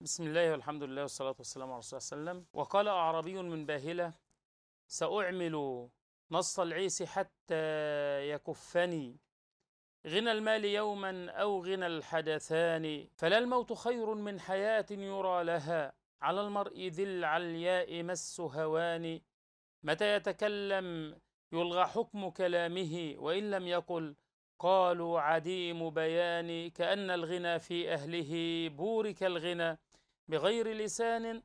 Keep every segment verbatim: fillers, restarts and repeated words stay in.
بسم الله والحمد لله والصلاة والسلام على رسول الله صلى الله عليه وسلم. وقال أعرابي من باهلة: سأعمل نص العيس حتى يكفني غنى المال يوما أو غنى الحدثان، فلا الموت خير من حياة يرى لها على المرء ذي العلياء مس هوان. متى يتكلم يلغى حكم كلامه، وإن لم يقل قالوا عديم بيان. كأن الغنى في أهله بورك الغنى بغير لسان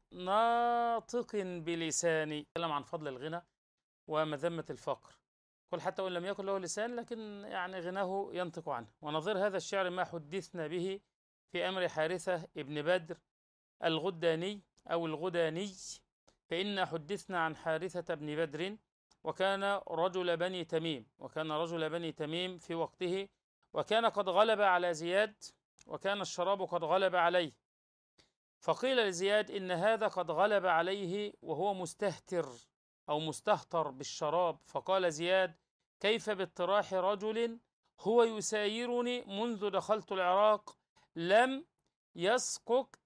ناطق بلسان. يتكلم عن فضل الغنى ومذمة الفقر، قل حتى وإن لم يكن له لسان لكن يعني غناه ينطق عنه. ونظير هذا الشعر ما حدثنا به في أمر حارثة ابن بدر الغداني أو الغداني، فإن حدثنا عن حارثة بن بدر، وكان رجل بني تميم وكان رجل بني تميم في وقته، وكان قد غلب على زياد، وكان الشراب قد غلب عليه. فقيل لزياد إن هذا قد غلب عليه وهو مستهتر أو مستهتر بالشراب، فقال زياد: كيف باطراح رجل هو يسايرني منذ دخلت العراق لم يسقك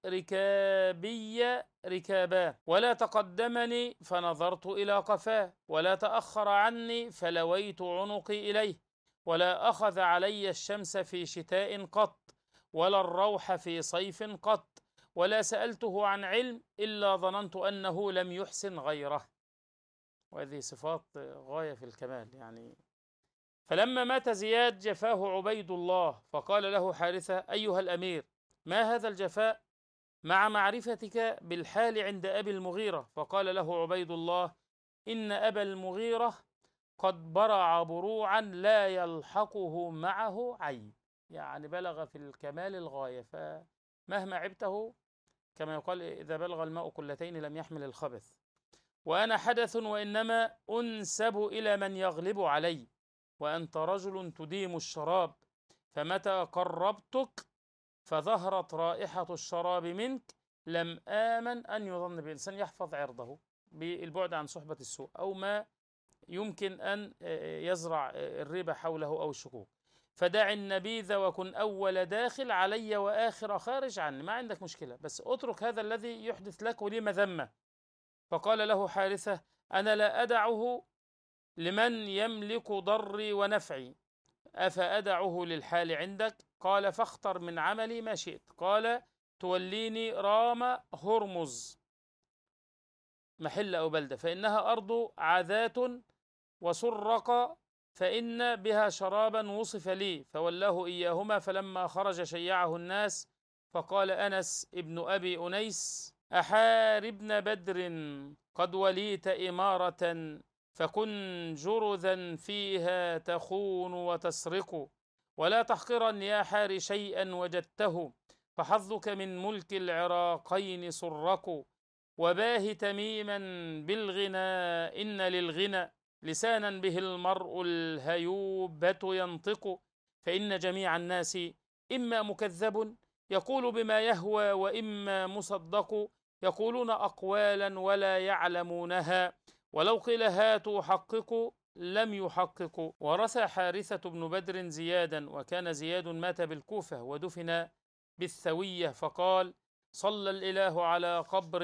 ركابي ركاباه، ولا تقدمني فنظرت إلى قفاه، ولا تأخر عني فلويت عنقي إليه، ولا أخذ علي الشمس في شتاء قط، ولا الروح في صيف قط، ولا سألته عن علم إلا ظننت أنه لم يحسن غيره. وهذه صفات غاية في الكمال يعني. فلما مات زياد جفاه عبيد الله، فقال له حارثة: أيها الأمير، ما هذا الجفاء مع معرفتك بالحال عند أبي المغيرة؟ فقال له عبيد الله: إن أبا المغيرة قد برع بروعا لا يلحقه معه عيب، يعني بلغ في الكمال الغاية، فمهما عبته كما يقال إذا بلغ الماء قلتين لم يحمل الخبث. وأنا حدث وإنما أنسب إلى من يغلب علي، وأنت رجل تديم الشراب، فمتى قربتك فظهرت رائحة الشراب منك لم آمن أن يظن بإنسان يحفظ عرضه بالبعد عن صحبة السوء أو ما يمكن أن يزرع الريبة حوله أو الشكوك. فدع النبيذ وكن أول داخل علي وآخر خارج عني، ما عندك مشكلة، بس اترك هذا الذي يحدث لك ولي مذمة. فقال له حارثة: أنا لا أدعه لمن يملك ضري ونفعي، أفأدعه للحال عندك؟ قال: فاختر من عملي ما شئت. قال: توليني رام هرمز محل أو بلدة، فإنها أرض عذات، وسرق فإن بها شرابا وصف لي، فولاه إياهما. فلما خرج شيعه الناس، فقال أنس ابن أبي أنيس: أحاربن بدر قد وليت إمارة، فكن جرذا فيها تخون وتسرق، ولا تحقرن يا حار شيئا وجدته، فحظك من ملك العراقين سرق، وباه تميما بالغنى إن للغنى لسانا به المرء الهيوبة ينطق، فإن جميع الناس إما مكذب يقول بما يهوى، وإما مصدق يقولون أقوالا ولا يعلمونها، ولو قيل هاتوا حققوا لم يحققوا. ورثى حارثة بن بدر زيادا، وكان زياد مات بالكوفة ودفن بالثوية، فقال: صلى الإله على قبر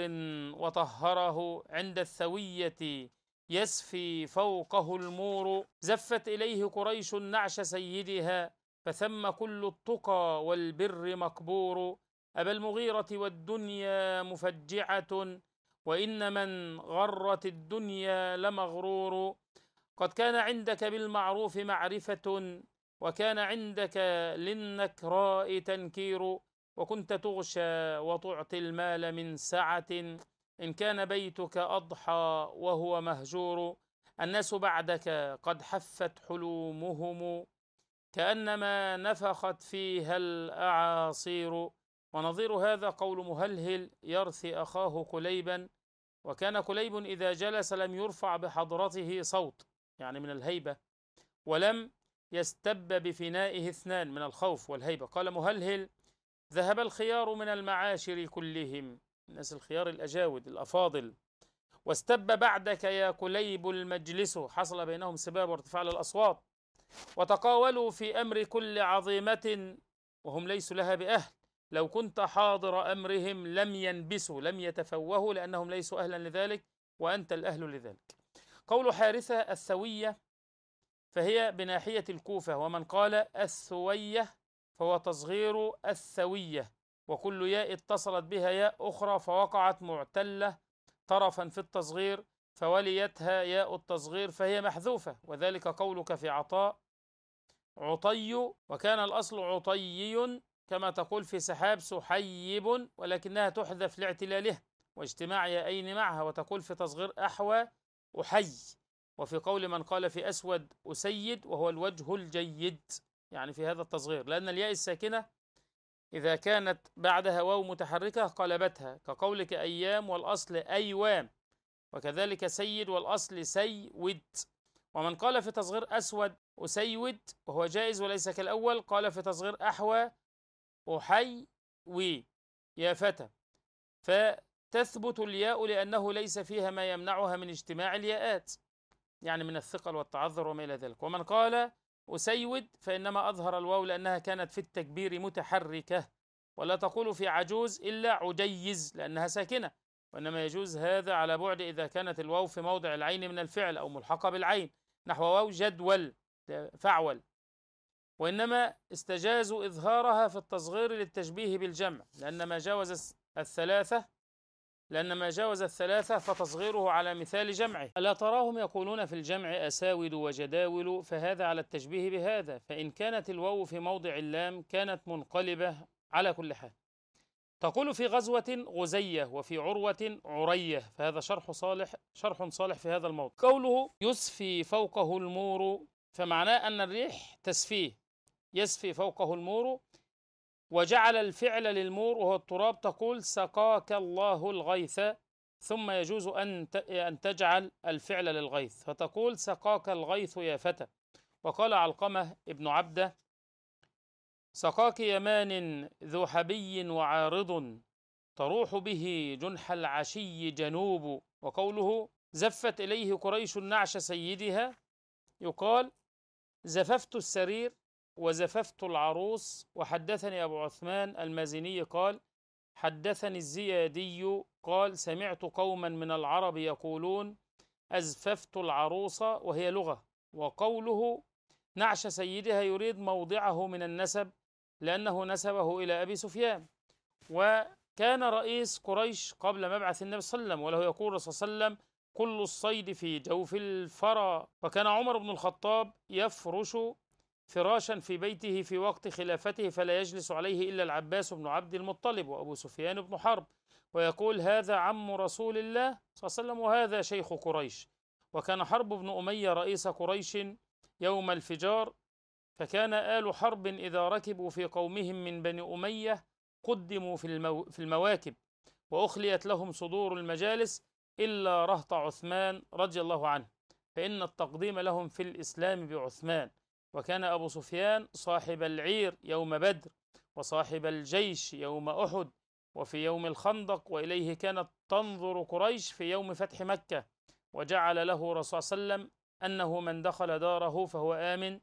وطهره عند الثوية يسفي فوقه المور، زفت إليه قريش نعش سيدها، فثم كل التقى والبر مقبور. أبا المغيرة والدنيا مفجعة، وإن من غرت الدنيا لمغرور. قد كان عندك بالمعروف معرفة، وكان عندك للنكراء تنكير، وكنت تغشى وتعطي المال من سعة، إن كان بيتك أضحى وهو مهجور. الناس بعدك قد حفت حلومهم، كأنما نفخت فيها الأعاصير. ونظير هذا قول مهلهل يرثي أخاه كليبا: وكان كليب إذا جلس لم يرفع بحضرته صوت، يعني من الهيبة، ولم يستب بفنائه اثنان من الخوف والهيبة. قال مهلهل: ذهب الخيار من المعاشر كلهم، الناس الخيار الأجاود الأفاضل، واستب بعدك يا كليب المجلس، حصل بينهم سباب وارتفاع الأصوات، وتقاولوا في أمر كل عظيمة وهم ليسوا لها بأهل، لو كنت حاضر أمرهم لم ينبسوا لم يتفوهوا لأنهم ليسوا أهلا لذلك وأنت الأهل لذلك. قول حارثة الثوية فهي بناحية الكوفة، ومن قال الثوية فهو تصغير الثوية، وكل ياء اتصلت بها ياء أخرى فوقعت معتلة طرفا في التصغير فوليتها ياء التصغير فهي محذوفة، وذلك قولك في عطاء عطي، وكان الأصل عطي كما تقول في سحاب سحيب، ولكنها تحذف لاعتلالها واجتماع يائين معها، وتقول في تصغير أحوى أحي، وفي قول من قال في أسود أسيد وهو الوجه الجيد، يعني في هذا التصغير، لأن الياء الساكنة إذا كانت بعدها واو متحركة قلبتها، كقولك أيام والأصل أيوام، وكذلك سيد والأصل سيود. ومن قال في تصغير أسود أسيود وهو جائز وليس كالأول، قال في تصغير أحوى أحي وي يا فتى، فتثبت الياء لأنه ليس فيها ما يمنعها من اجتماع الياءات، يعني من الثقل والتعذر وما إلى ذلك. ومن قال أسيود فإنما أظهر الواو لأنها كانت في التكبير متحركة، ولا تقول في عجوز إلا عجيز لأنها ساكنة، وإنما يجوز هذا على بعد إذا كانت الواو في موضع العين من الفعل أو ملحقة بالعين، نحو واو جدول فعول، وإنما استجازوا إظهارها في التصغير للتشبيه بالجمع، لأن ما جاوز الثلاثة لأن ما جاوز الثلاثة فتصغيره على مثال جمعه. ألا تراهم يقولون في الجمع أساود وجداول، فهذا على التشبيه بهذا، فإن كانت الواو في موضع اللام كانت منقلبة على كل حال. تقول في غزوة غزية وفي عروة عرية، فهذا شرح صالح شرح صالح في هذا الموضوع. قوله يسفي فوقه المور، فمعناه أن الريح تسفيه، يسفي فوقه المور، وجعل الفعل للمور وهو التراب، تقول سقاك الله الغيث، ثم يجوز أن أن تجعل الفعل للغيث فتقول سقاك الغيث يا فتى. وقال علقمة ابن عبده سقاك يمان ذو حبي وعارض، تروح به جنح العشي جنوب. وقوله زفت إليه قريش نعش سيدها، يقال زففت السرير وزففت العروس. وحدثني أبو عثمان المازني قال حدثني الزيادي قال سمعت قوما من العرب يقولون أزففت العروس وهي لغة. وقوله نعش سيدها يريد موضعه من النسب لأنه نسبه إلى أبي سفيان، وكان رئيس قريش قبل مبعث النبي صلى الله عليه وسلم، وله يقول الرسول صلى الله عليه وسلم كل الصيد في جوف الفرى. وكان عمر بن الخطاب يفرش فراشا في بيته في وقت خلافته فلا يجلس عليه إلا العباس بن عبد المطلب وأبو سفيان بن حرب، ويقول هذا عم رسول الله صلى الله عليه وسلم وهذا شيخ قريش. وكان حرب بن أمية رئيس قريش يوم الفجار، فكان آل حرب إذا ركبوا في قومهم من بني أمية قدموا في, المو في المواكب وأخليت لهم صدور المجالس إلا رهط عثمان رضي الله عنه، فإن التقديم لهم في الإسلام بعثمان. وكان أبو سفيان صاحب العير يوم بدر، وصاحب الجيش يوم أحد، وفي يوم الخندق، وإليه كانت تنظر قريش في يوم فتح مكة، وجعل له رسول صلى الله عليه وسلم أنه من دخل داره فهو آمن،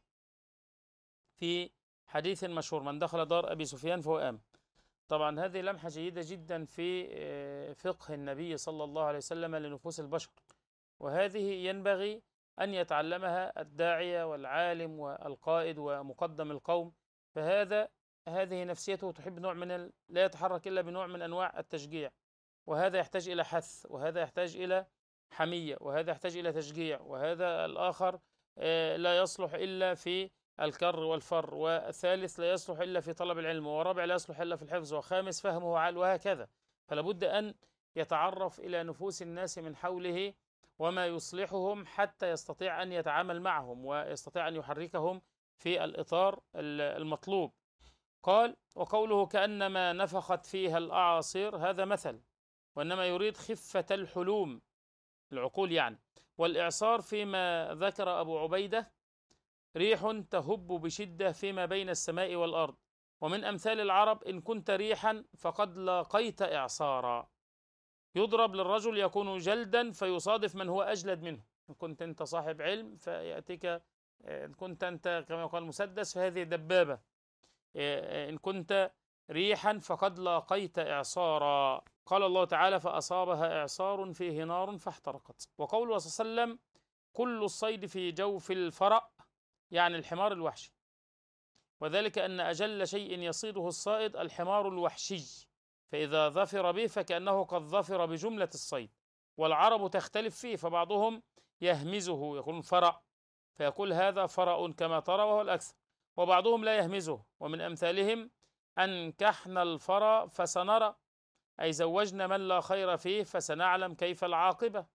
في حديث مشهور من دخل دار أبي سفيان فهو آمن. طبعا هذه لمحة جيدة جدا في فقه النبي صلى الله عليه وسلم لنفوس البشر، وهذه ينبغي أن يتعلمها الداعية والعالم والقائد ومقدم القوم، فهذا هذه نفسيته تحب نوع من ال... لا يتحرك إلا بنوع من أنواع التشجيع، وهذا يحتاج إلى حث، وهذا يحتاج إلى حمية، وهذا يحتاج إلى تشجيع، وهذا الآخر لا يصلح إلا في الكر والفر، والثالث لا يصلح إلا في طلب العلم، ورابع لا يصلح إلا في الحفظ، وخامس فهمه عال، وهكذا. فلا بد أن يتعرف إلى نفوس الناس من حوله وما يصلحهم حتى يستطيع أن يتعامل معهم ويستطيع أن يحركهم في الإطار المطلوب. قال وقوله كأنما نفخت فيها الأعاصير هذا مثل، وإنما يريد خفة الحلوم العقول يعني. والإعصار فيما ذكر أبو عبيدة ريح تهب بشدة فيما بين السماء والأرض، ومن أمثال العرب إن كنت ريحا فقد لاقيت إعصارا، يضرب للرجل يكون جلدا فيصادف من هو أجلد منه، إن كنت أنت صاحب علم فيأتيك، إن كنت أنت كما يقال مسدس فهذه دبابة، إن كنت ريحا فقد لاقيت إعصارا. قال الله تعالى فأصابها إعصار فيه نار فاحترقت. وقوله صلى الله عليه وسلم كل الصيد في جوف الفرأ، يعني الحمار الوحشي، وذلك أن أجل شيء يصيده الصائد الحمار الوحشي، فإذا ظفر به فكأنه قد ظفر بجملة الصيد. والعرب تختلف فيه، فبعضهم يهمزه يقول فرأ فيقول هذا فرأ كما ترى وهو الأكثر، وبعضهم لا يهمزه. ومن أمثالهم أنكحنا الفرا فسنرى، أي زوجنا من لا خير فيه فسنعلم كيف العاقبة.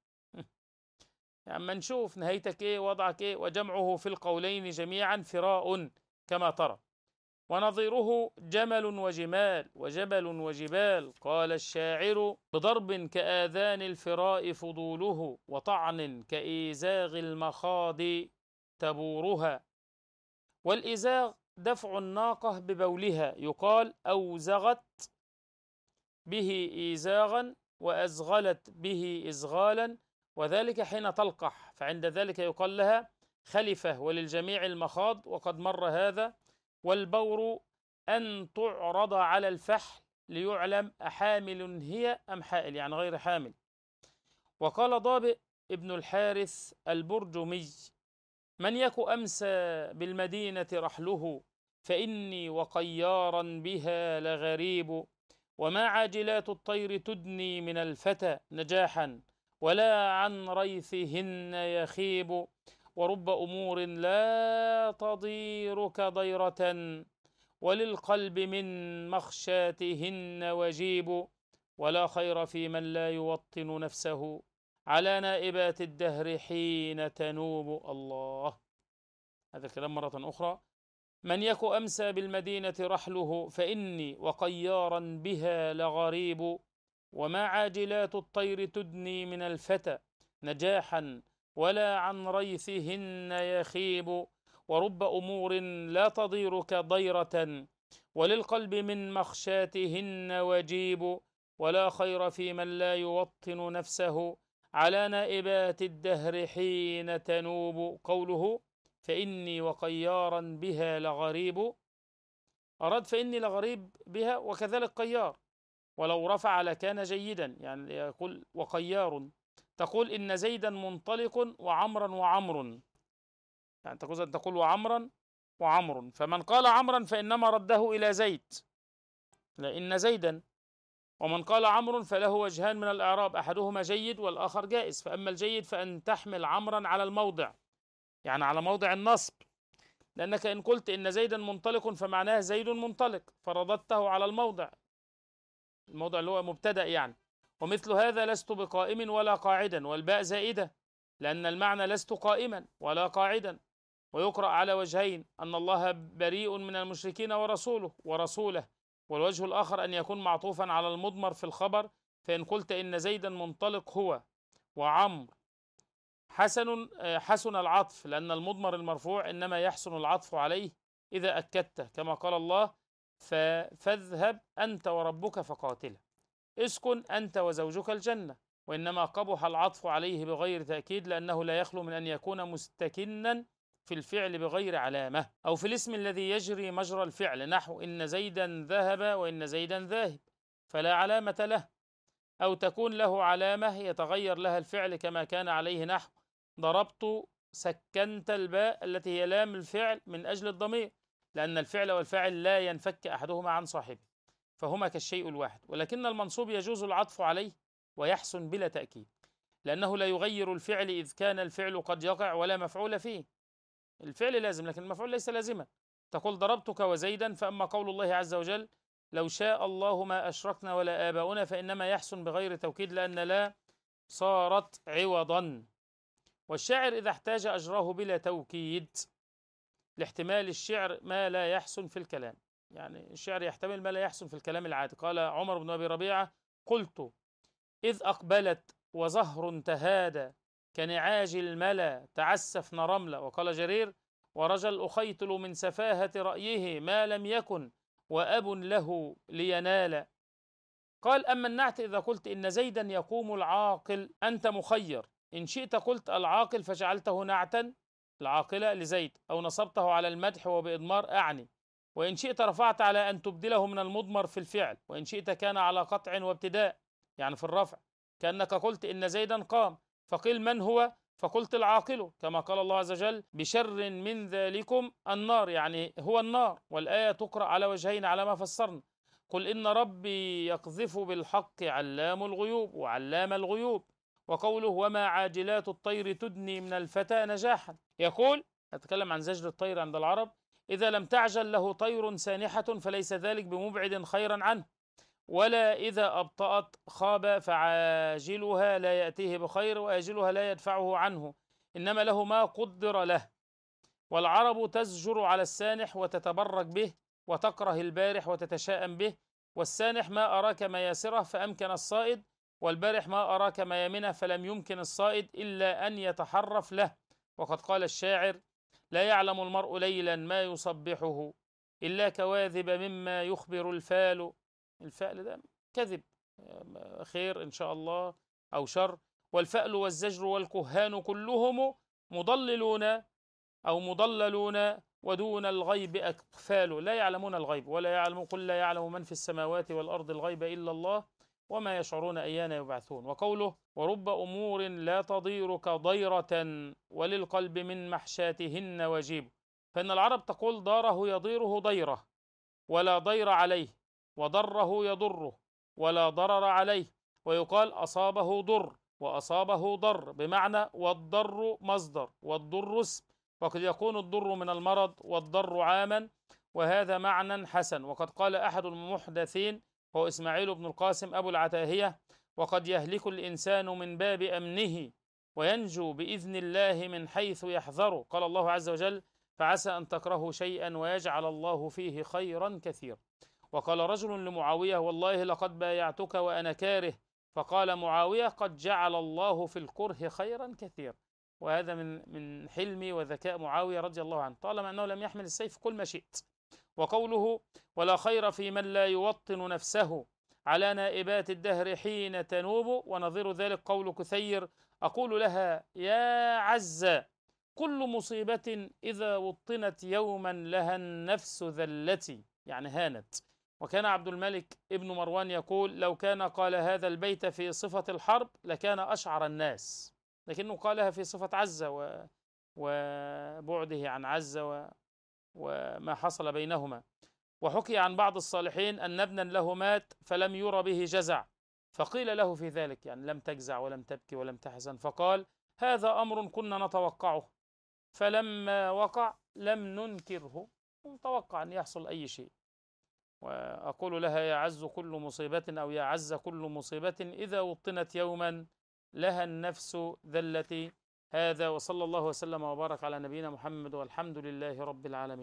يعني ما نشوف نهايتك إيه وضعك إيه. وجمعه في القولين جميعا فراء كما ترى. ونظيره جمل وجمال وجبل وجبال. قال الشاعر بضرب كآذان الفراء فضوله، وطعن كإيزاغ المخاض تبورها. والإزاغ دفع الناقة ببولها، يقال أوزغت به إيزاغا وأزغلت به إزغالا، وذلك حين تلقح، فعند ذلك يقال لها خلفة. وللجميع المخاض وقد مر هذا. والبور أن تعرض على الفحل ليعلم أحامل هي أم حائل، يعني غير حامل. وقال ضابئ ابن الحارث البرجمي من يك أمسى بالمدينة رحله، فإني وقيارا بها لغريب. وما عاجلات الطير تدني من الفتى نجاحا، ولا عن ريثهن يخيب. ورب أمور لا تضيرك ضيرة، وللقلب من مخشاتهن وجيب. ولا خير في من لا يوطن نفسه على نائبات الدهر حين تنوب. الله، هذا الكلام مرة أخرى. من يك أمسى بالمدينة رحله، فإني وقيارا بها لغريب. وما عاجلات الطير تدني من الفتى نجاحا، ولا عن ريثهن يخيب. ورب أمور لا تضيرك ضيرة، وللقلب من مخشاتهن وجيب. ولا خير في من لا يوطن نفسه على نائبات الدهر حين تنوب. قوله فإني وقيارا بها لغريب، أراد فإني لغريب بها وكذلك قيار، ولو رفع لكان جيدا. يعني يقول وقيار، تقول إن زيدا منطلق وعمرا وعمر، يعني تقول أن تقول وعمرا وعمر. فمن قال عمرا فإنما رده إلى زيد، لأن زيدا. ومن قال عمرو فله وجهان من الإعراب، أحدهما جيد والآخر جائز. فأما الجيد فأن تحمل عمرا على الموضع، يعني على موضع النصب، لأنك إن قلت إن زيدا منطلق فمعناه زيد منطلق، فرددته على الموضع، الموضع اللي هو مبتدأ يعني. ومثل هذا لست بقائم ولا قاعدا، والباء زائدة لأن المعنى لست قائما ولا قاعدا. ويقرأ على وجهين، أن الله بريء من المشركين ورسوله ورسوله، والوجه الآخر أن يكون معطوفا على المضمر في الخبر. فإن قلت إن زيدا منطلق هو وعمر حسن حسن العطف، لأن المضمر المرفوع إنما يحسن العطف عليه إذا أكدته، كما قال الله فاذهب أنت وربك فقاتلا، اسكن أنت وزوجك الجنة. وإنما قبح العطف عليه بغير تأكيد، لأنه لا يخلو من أن يكون مستكنا في الفعل بغير علامة، أو في الاسم الذي يجري مجرى الفعل، نحو إن زيدا ذهب وإن زيدا ذاهب، فلا علامة له. أو تكون له علامة يتغير لها الفعل كما كان عليه، نحو ضربت سكنت الباء التي هي لام الفعل من أجل الضمير، لأن الفعل والفاعل لا ينفك أحدهما عن صاحبه، فهما كالشيء الواحد. ولكن المنصوب يجوز العطف عليه ويحسن بلا تأكيد، لأنه لا يغير الفعل إذ كان الفعل قد يقع ولا مفعول فيه. الفعل لازم لكن المفعول ليس لازما. تقول ضربتك وزيدا. فأما قول الله عز وجل لو شاء الله ما أشركنا ولا آباؤنا، فإنما يحسن بغير توكيد، لأن لا صارت عوضا. والشاعر إذا احتاج أجراه بلا توكيد لاحتمال الشعر ما لا يحسن في الكلام، يعني الشعر يحتمل ما لا يحسن في الكلام العادي. قال عمر بن أبي ربيعة قلت إذ أقبلت وزهر تهادى كنعاج الملا تعسفن رملة. وقال جرير ورجل أخيتل من سفاهة رأيه ما لم يكن وأب له لينال. قال أما النعت إذا قلت إن زيدا يقوم العاقل أنت مخير، إن شئت قلت العاقل فجعلته نعتا العاقلة لزيد، أو نصبته على المدح وبإضمار أعني، وإن شئت رفعت على أن تبدله من المضمر في الفعل، وإن شئت كان على قطع وابتداء يعني في الرفع، كأنك قلت إن زيدا قام، فقيل من هو؟ فقلت العاقل، كما قال الله عز وجل بشر من ذلكم النار، يعني هو النار. والآية تقرأ على وجهين على ما فسرنا. قل إن ربي يقذف بالحق علام الغيوب وعلام الغيوب. وقوله وما عاجلات الطير تدني من الفتى نجاحا، يقول أتكلم عن زجر الطير عند العرب: إذا لم تعجل له طير سانحة فليس ذلك بمبعد خيرا عنه، ولا إذا أبطأت خاب، فعاجلها لا يأتيه بخير وآجلها لا يدفعه عنه، إنما له ما قدر له. والعرب تزجر على السانح وتتبرك به، وتكره البارح وتتشاءم به. والسانح ما أراك مياسره فأمكن الصائد، والبارح ما أراك ميامنه فلم يمكن الصائد إلا أن يتحرف له. وقد قال الشاعر: لا يعلم المرء ليلا ما يصبحه إلا كواذب مما يخبر الفال. الفأل ده كذب، خير إن شاء الله أو شر. والفأل والزجر والكهان كلهم مضللون أو مضللون، ودون الغيب أكفال. لا يعلمون الغيب، ولا يعلم قل لا يعلم من في السماوات والأرض الغيب إلا الله وما يشعرون أيان يبعثون. وقوله ورب أمور لا تضير كضيرة وللقلب من محشاتهن وجيب. فإن العرب تقول ضاره يضيره ضيرة ولا ضير عليه، وضره يضره ولا ضرر عليه. ويقال أصابه ضر وأصابه ضر، بمعنى والضر مصدر والضر اسم، وقد يكون الضر من المرض والضر عاما، وهذا معنى حسن. وقد قال أحد المحدثين هو إسماعيل بن القاسم أبو العتاهية: وقد يهلك الإنسان من باب أمنه وينجو بإذن الله من حيث يحذر. قال الله عز وجل: فعسى أن تكرهوا شيئا ويجعل الله فيه خيرا كثيرا. وقال رجل لمعاوية: والله لقد بايعتك وأنا كاره. فقال معاوية: قد جعل الله في الكره خيرا كثيرا. وهذا من من حلم وذكاء معاوية رضي الله عنه، طالما أنه لم يحمل السيف قل ما شئت. وقوله ولا خير في من لا يوطن نفسه على نائبات الدهر حين تنوب. ونظير ذلك قول كثير: أقول لها يا عزة كل مصيبة إذا وطنت يوما لها النفس ذلتي، يعني هانت. وكان عبد الملك ابن مروان يقول: لو كان قال هذا البيت في صفة الحرب لكان أشعر الناس، لكنه قالها في صفة عزة و... وبعده عن عزة و... وما حصل بينهما. وحكي عن بعض الصالحين أن ابنا له مات فلم ير به جزع، فقيل له في ذلك يعني لم تجزع ولم تبكي ولم تحزن، فقال: هذا أمر كنا نتوقعه، فلما وقع لم ننكره، نتوقع أن يحصل أي شيء. وأقول لها يا عز كل مصيبة أو يا عز كل مصيبة إذا وطنت يوما لها النفس ذلتي. هذا وصلى الله وسلم وبارك على نبينا محمد والحمد لله رب العالمين.